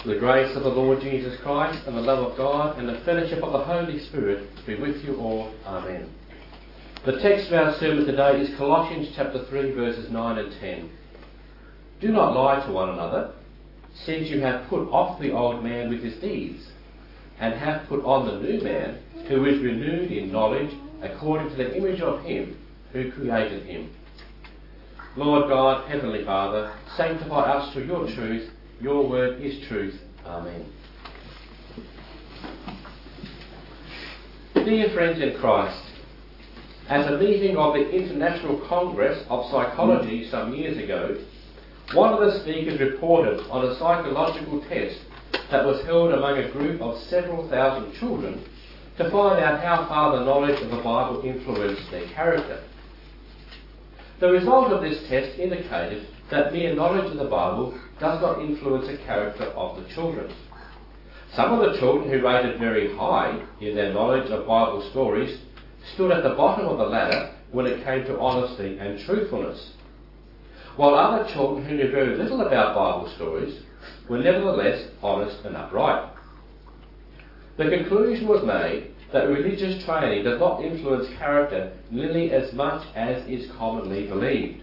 The grace of the Lord Jesus Christ and the love of God and the fellowship of the Holy Spirit be with you all. Amen. The text of our sermon today is Colossians chapter 3 verses 9 and 10. Do not lie to one another, since you have put off the old man with his deeds, and have put on the new man, who is renewed in knowledge according to the image of him who created him. Lord God, Heavenly Father, sanctify us through your truth. Your word is truth. Amen. Dear friends in Christ, at a meeting of the International Congress of Psychology some years ago, one of the speakers reported on a psychological test that was held among a group of several thousand children to find out how far the knowledge of the Bible influenced their character. The result of this test indicated that mere knowledge of the Bible does not influence the character of the children. Some of the children who rated very high in their knowledge of Bible stories stood at the bottom of the ladder when it came to honesty and truthfulness, while other children who knew very little about Bible stories were nevertheless honest and upright. The conclusion was made that religious training does not influence character nearly as much as is commonly believed.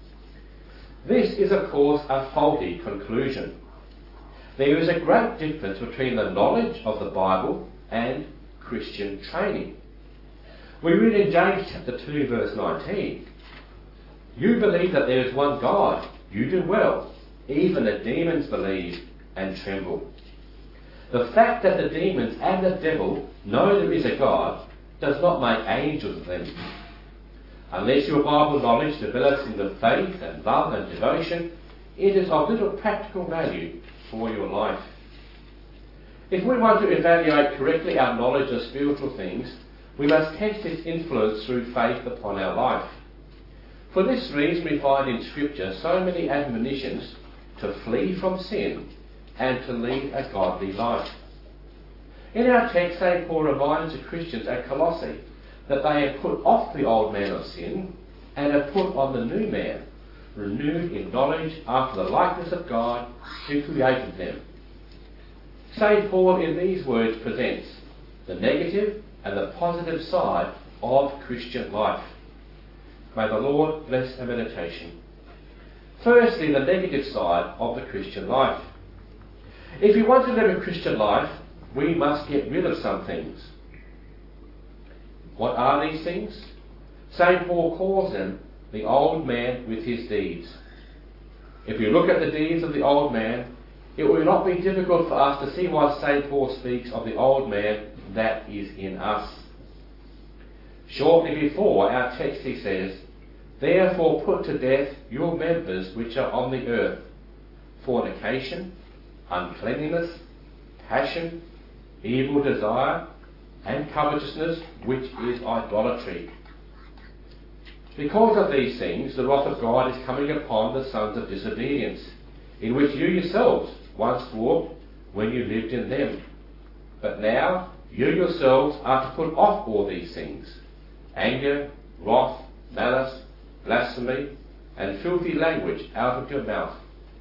This is, of course, a faulty conclusion. There is a great difference between the knowledge of the Bible and Christian training. We read in James chapter 2 verse 19, "You believe that there is one God. You do well. Even the demons believe and tremble." The fact that the demons and the devil know there is a God does not make angels of them. Unless your Bible knowledge develops into faith and love and devotion, it is of little practical value for your life. If we want to evaluate correctly our knowledge of spiritual things, we must test its influence through faith upon our life. For this reason we find in Scripture so many admonitions to flee from sin and to lead a godly life. In our text, St. Paul reminds the Christians at Colossae that they have put off the old man of sin and have put on the new man, renewed in knowledge after the likeness of God who created them. St. Paul in these words presents the negative and the positive side of Christian life. May the Lord bless our meditation. Firstly, the negative side of the Christian life. If we want to live a Christian life, we must get rid of some things. What are these things? St. Paul calls them the old man with his deeds. If we look at the deeds of the old man, it will not be difficult for us to see why St. Paul speaks of the old man that is in us. Shortly before our text he says, "Therefore put to death your members which are on the earth, fornication, uncleanness, passion, evil desire, and covetousness, which is idolatry." Because of these things, the wrath of God is coming upon the sons of disobedience, in which you yourselves once walked when you lived in them. But now you yourselves are to put off all these things: anger, wrath, malice, blasphemy, and filthy language out of your mouth.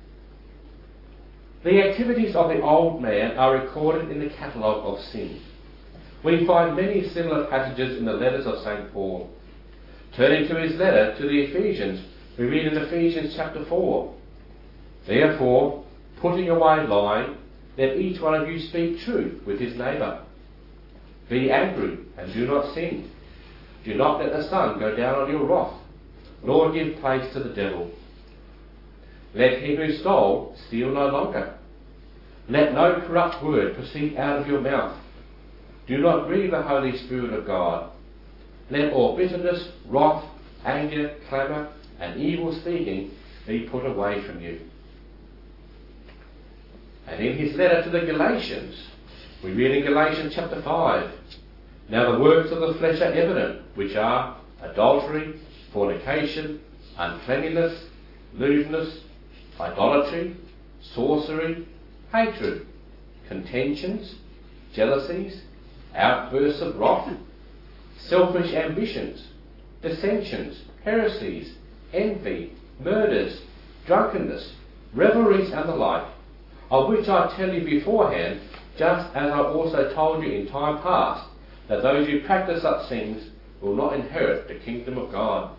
The activities of the old man are recorded in the catalogue of sin. We find many similar passages in the letters of St. Paul. Turning to his letter to the Ephesians, we read in Ephesians chapter 4, "Therefore, putting away lying, let each one of you speak truth with his neighbour. Be angry and do not sin. Do not let the sun go down on your wrath, nor give place to the devil. Let him who stole steal no longer. Let no corrupt word proceed out of your mouth. Do not grieve the Holy Spirit of God. Let all bitterness, wrath, anger, clamour, and evil speaking be put away from you." And in his letter to the Galatians, we read in Galatians chapter 5, "Now the works of the flesh are evident, which are adultery, fornication, uncleanness, lewdness, idolatry, sorcery, hatred, contentions, jealousies, outbursts of wrath, selfish ambitions, dissensions, heresies, envy, murders, drunkenness, revelries and the like, of which I tell you beforehand, just as I also told you in time past, that those who practice such things will not inherit the kingdom of God.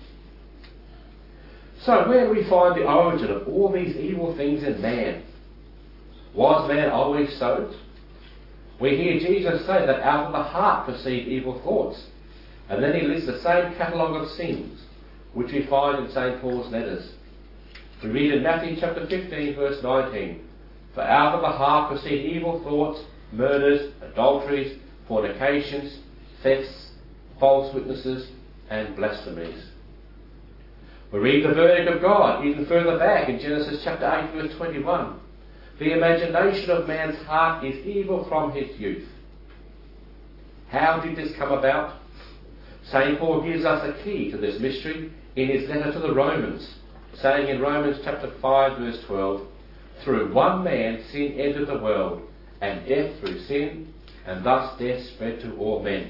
So where do we find the origin of all these evil things in man? Was man always so? We hear Jesus say that out of the heart proceed evil thoughts, and then he lists the same catalogue of sins which we find in St. Paul's letters. We read in Matthew chapter 15 verse 19, "For out of the heart proceed evil thoughts, murders, adulteries, fornications, thefts, false witnesses, and blasphemies." We read the verdict of God even further back in Genesis chapter 8 verse 21. "The imagination of man's heart is evil from his youth." How did this come about? St. Paul gives us a key to this mystery in his letter to the Romans, saying in Romans chapter 5 verse 12, "Through one man sin entered the world, and death through sin, and thus death spread to all men."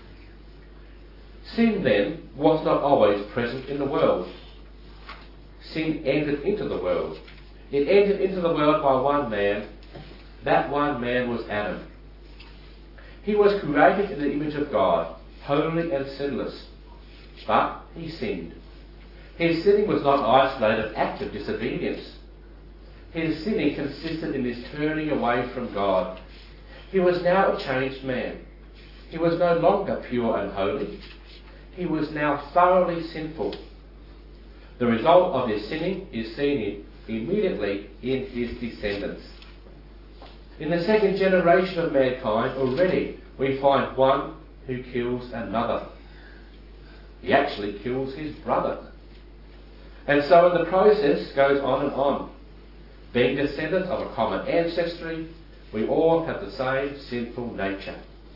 Sin then was not always present in the world. Sin entered into the world. It entered into the world by one man. That one man was Adam. He was created in the image of God, holy and sinless. But he sinned. His sinning was not an isolated act of disobedience. His sinning consisted in his turning away from God. He was now a changed man. He was no longer pure and holy. He was now thoroughly sinful. The result of his sinning is seen immediately in his descendants. In the second generation of mankind already we find one who kills another. He actually kills his brother. And so in the process goes on and on. Being descendants of a common ancestry, we all have the same sinful nature.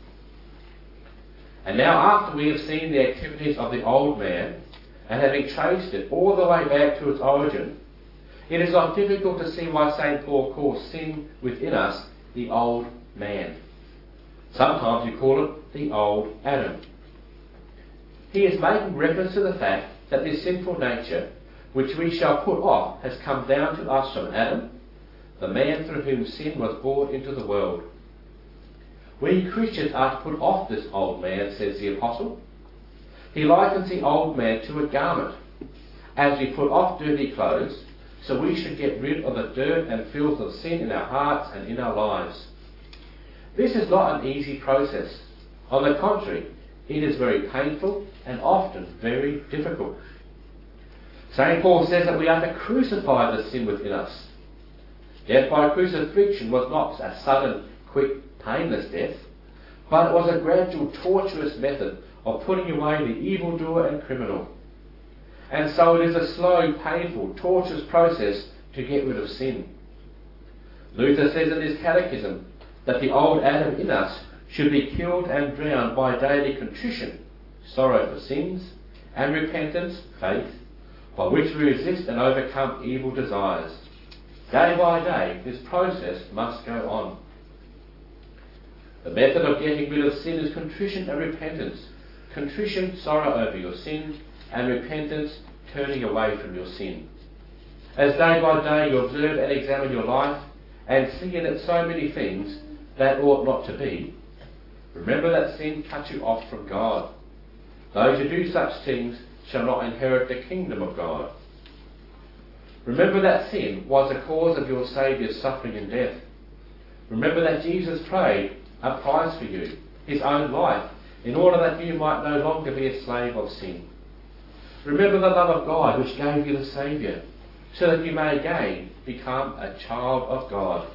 And now after we have seen the activities of the old man, and having traced it all the way back to its origin, it is not difficult to see why St. Paul calls sin within us the old man. Sometimes you call it the old Adam. He is making reference to the fact that this sinful nature, which we shall put off, has come down to us from Adam, the man through whom sin was brought into the world. We Christians are to put off this old man, says the Apostle. He likens the old man to a garment. As we put off dirty clothes, so we should get rid of the dirt and filth of sin in our hearts and in our lives. This is not an easy process. On the contrary, it is very painful and often very difficult. St. Paul says that we are to crucify the sin within us. Death by crucifixion was not a sudden, quick, painless death, but it was a gradual, tortuous method of putting away the evildoer and criminal. And so it is a slow, painful, torturous process to get rid of sin. Luther says in his catechism that the old Adam in us should be killed and drowned by daily contrition, sorrow for sins, and repentance, faith, by which we resist and overcome evil desires. Day by day, this process must go on. The method of getting rid of sin is contrition and repentance. Contrition, sorrow over your sin, and repentance, turning away from your sin. As day by day you observe and examine your life, and see in it so many things that ought not to be, remember that sin cuts you off from God. Those who do such things shall not inherit the kingdom of God. Remember that sin was the cause of your Saviour's suffering and death. Remember that Jesus paid a price for you, his own life, in order that you might no longer be a slave of sin. Remember the love of God which gave you the Saviour, so that you may again become a child of God.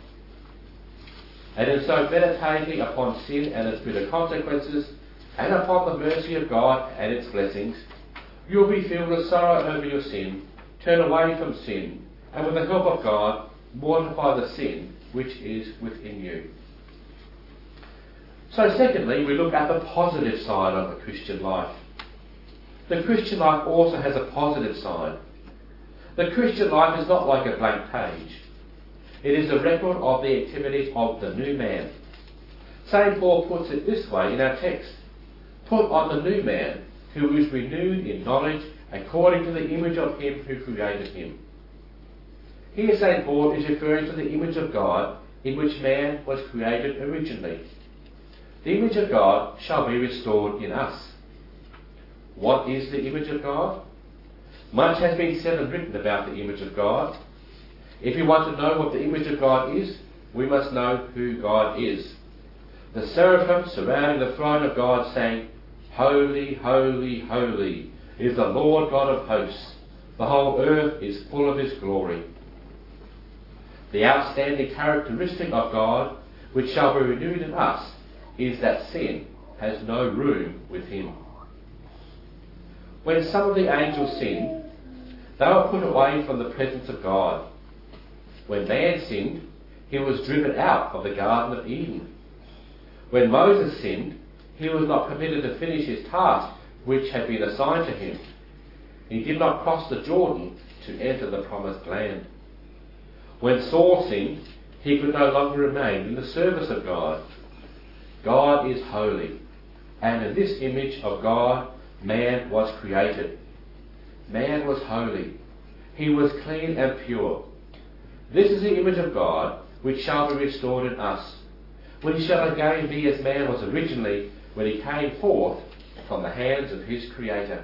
And in so meditating upon sin and its bitter consequences, and upon the mercy of God and its blessings, you will be filled with sorrow over your sin, turn away from sin, and with the help of God, mortify the sin which is within you. So secondly, we look at the positive side of the Christian life. The Christian life also has a positive side. The Christian life is not like a blank page. It is a record of the activities of the new man. St. Paul puts it this way in our text: "Put on the new man, who is renewed in knowledge according to the image of him who created him." Here St. Paul is referring to the image of God in which man was created originally. The image of God shall be restored in us. What is the image of God? Much has been said and written about the image of God. If you want to know what the image of God is, we must know who God is. The seraphim surrounding the throne of God sang, "Holy, holy, holy is the Lord God of hosts. The whole earth is full of his glory." The outstanding characteristic of God, which shall be renewed in us, is that sin has no room with him. When some of the angels sinned, they were put away from the presence of God. When man sinned, he was driven out of the Garden of Eden. When Moses sinned, he was not permitted to finish his task which had been assigned to him. He did not cross the Jordan to enter the promised land. When Saul sinned, he could no longer remain in the service of God. God is holy, and in this image of God, man was created. Man was holy. He was clean and pure. This is the image of God which shall be restored in us, when he shall again be as man was originally when he came forth from the hands of his Creator.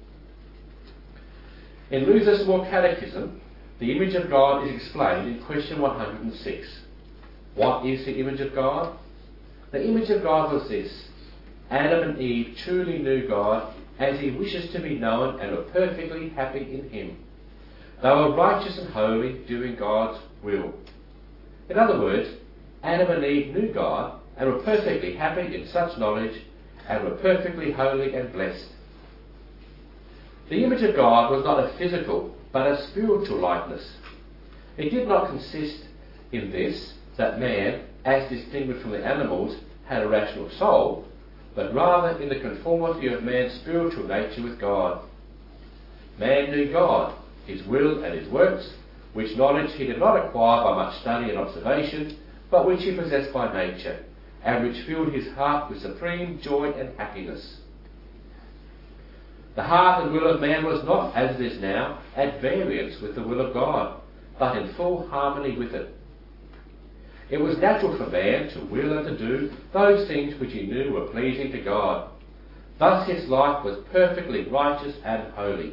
In Luther's Small Catechism, the image of God is explained in question 106. What is the image of God? The image of God was this: Adam and Eve truly knew God as he wishes to be known and were perfectly happy in him. They were righteous and holy, doing God's will. In other words, Adam and Eve knew God and were perfectly happy in such knowledge and were perfectly holy and blessed. The image of God was not a physical but a spiritual likeness. It did not consist in this, that man, as distinguished from the animals, had a rational soul, but rather in the conformity of man's spiritual nature with God. Man knew God, his will and his works, which knowledge he did not acquire by much study and observation, but which he possessed by nature, and which filled his heart with supreme joy and happiness. The heart and will of man was not, as it is now, at variance with the will of God, but in full harmony with it. It was natural for man to will and to do those things which he knew were pleasing to God. Thus his life was perfectly righteous and holy.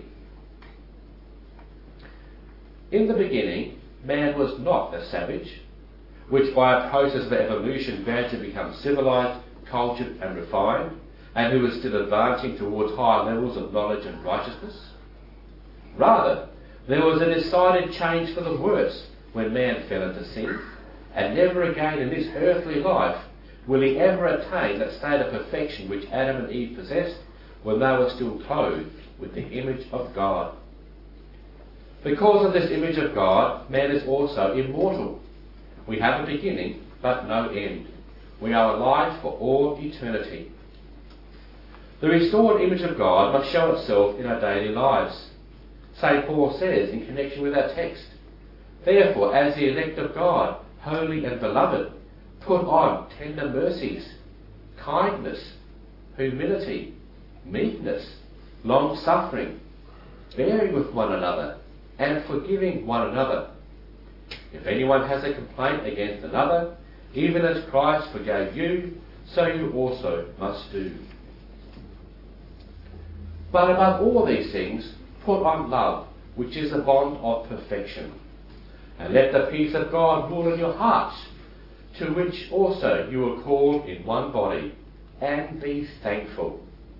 In the beginning, man was not a savage, which by a process of evolution gradually become civilized, cultured and refined, and who was still advancing towards higher levels of knowledge and righteousness. Rather, there was a decided change for the worse when man fell into sin, and never again in this earthly life will he ever attain that state of perfection which Adam and Eve possessed when they were still clothed with the image of God. Because of this image of God, man is also immortal. We have a beginning, but no end. We are alive for all eternity. The restored image of God must show itself in our daily lives. St. Paul says in connection with our text, "Therefore, as the elect of God, holy and beloved, put on tender mercies, kindness, humility, meekness, long-suffering, bearing with one another, and forgiving one another. If anyone has a complaint against another, even as Christ forgave you, so you also must do." But above all these things, put on love, which is the bond of perfection. And let the peace of God rule in your hearts, to which also you are called in one body, and be thankful.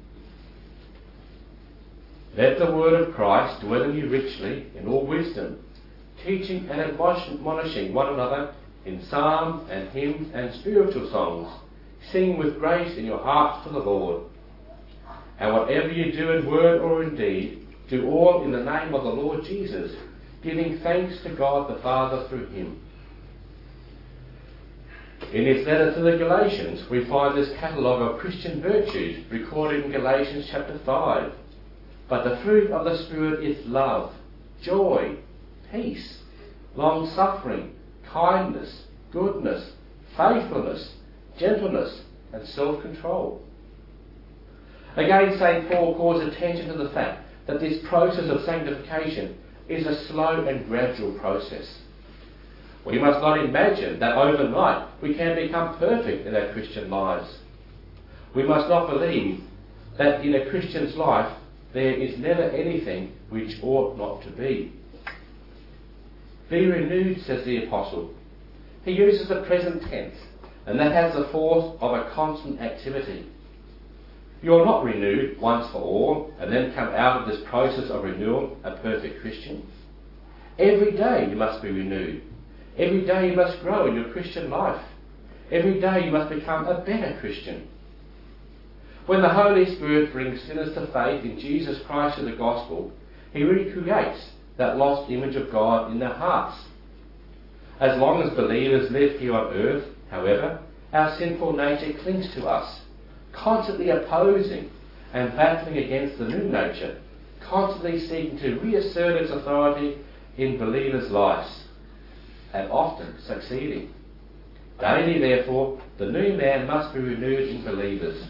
Let the word of Christ dwell in you richly in all wisdom, teaching and admonishing one another in psalms and hymns and spiritual songs, singing with grace in your hearts to the Lord. And whatever you do in word or in deed, do all in the name of the Lord Jesus, giving thanks to God the Father through him. In his letter to the Galatians, we find this catalogue of Christian virtues recorded in Galatians chapter 5. But the fruit of the Spirit is love, joy, peace, long-suffering, kindness, goodness, faithfulness, gentleness, and self-control. Again, St. Paul calls attention to the fact that this process of sanctification is a slow and gradual process. We must not imagine that overnight we can become perfect in our Christian lives. We must not believe that in a Christian's life there is never anything which ought not to be. Be renewed, says the Apostle. He uses the present tense, and that has the force of a constant activity. You are not renewed once for all and then come out of this process of renewal a perfect Christian. Every day you must be renewed. Every day you must grow in your Christian life. Every day you must become a better Christian. When the Holy Spirit brings sinners to faith in Jesus Christ and the gospel, he recreates that lost image of God in their hearts. As long as believers live here on earth, however, our sinful nature clings to us, constantly opposing and battling against the new nature, constantly seeking to reassert its authority in believers' lives, and often succeeding. Daily, therefore, the new man must be renewed in believers.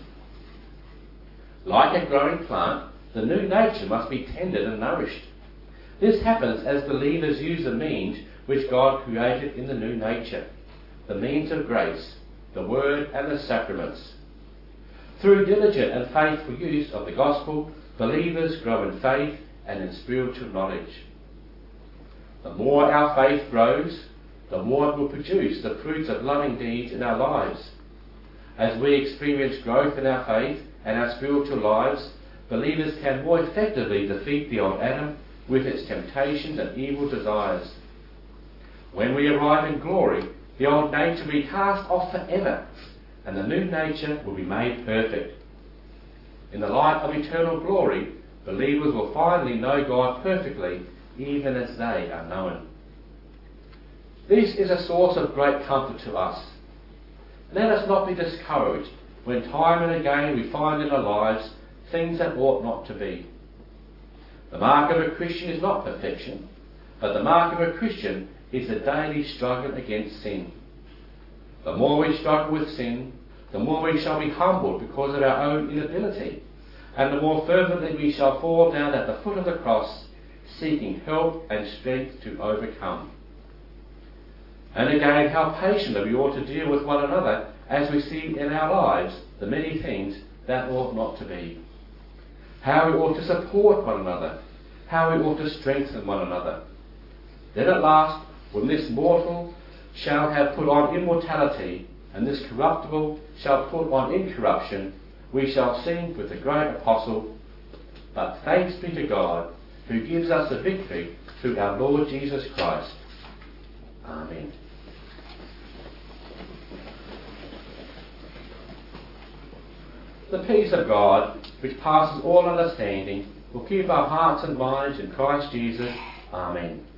Like a growing plant, the new nature must be tended and nourished. This happens as believers use the means which God created in the new nature, the means of grace, the word and the sacraments. Through diligent and faithful use of the gospel, believers grow in faith and in spiritual knowledge. The more our faith grows, the more it will produce the fruits of loving deeds in our lives. As we experience growth in our faith and our spiritual lives, believers can more effectively defeat the old Adam with its temptations and evil desires. When we arrive in glory, the old nature will be cast off forever, and the new nature will be made perfect. In the light of eternal glory, believers will finally know God perfectly, even as they are known. This is a source of great comfort to us. Let us not be discouraged when time and again we find in our lives things that ought not to be. The mark of a Christian is not perfection, but the mark of a Christian is the daily struggle against sin. The more we struggle with sin, the more we shall be humbled because of our own inability, and the more fervently we shall fall down at the foot of the cross, seeking help and strength to overcome. And again, how patiently we ought to deal with one another as we see in our lives the many things that ought not to be. How we ought to support one another, how we ought to strengthen one another. Then at last, when this mortal shall have put on immortality, and this corruptible shall put on incorruption, we shall sing with the great apostle, "But thanks be to God, who gives us the victory through our Lord Jesus Christ." Amen. The peace of God, which passes all understanding, will keep our hearts and minds in Christ Jesus. Amen.